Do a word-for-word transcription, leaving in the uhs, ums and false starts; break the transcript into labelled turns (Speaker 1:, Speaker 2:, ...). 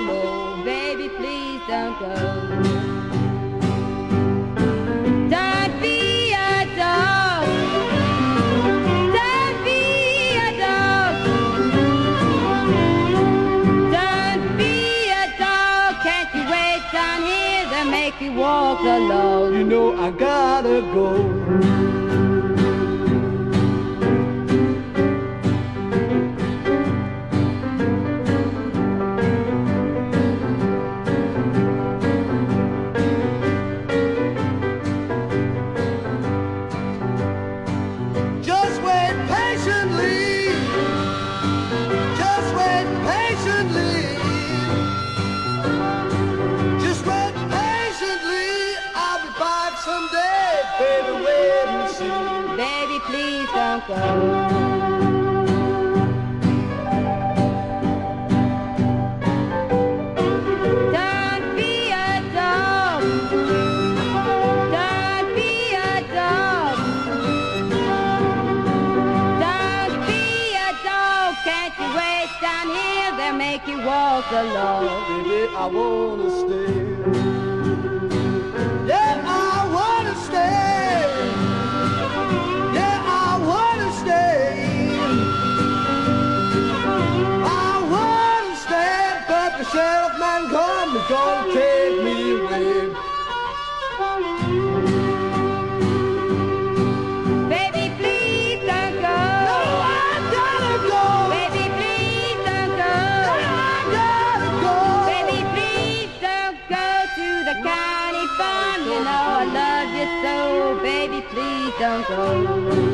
Speaker 1: no.
Speaker 2: Baby, please don't go. Don't be a dog. Don't be a dog. Don't be a dog. Can't you wait down here to make you walk alone?
Speaker 1: You know I gotta go. Someday, baby, wait and see.
Speaker 2: Baby, please don't go. Don't be a dog. Don't be a dog. Don't be a dog. Can't you wait down here? They'll make you walk alone.
Speaker 1: Baby, I wanna stay. Sheriff man come, he's gonna take me away.
Speaker 2: Baby, please don't go.
Speaker 1: No, I gotta go.
Speaker 2: Baby, please don't go.
Speaker 1: No, I gotta go.
Speaker 2: Baby, please don't go to the county farm. You know I love you so. Baby, please don't go.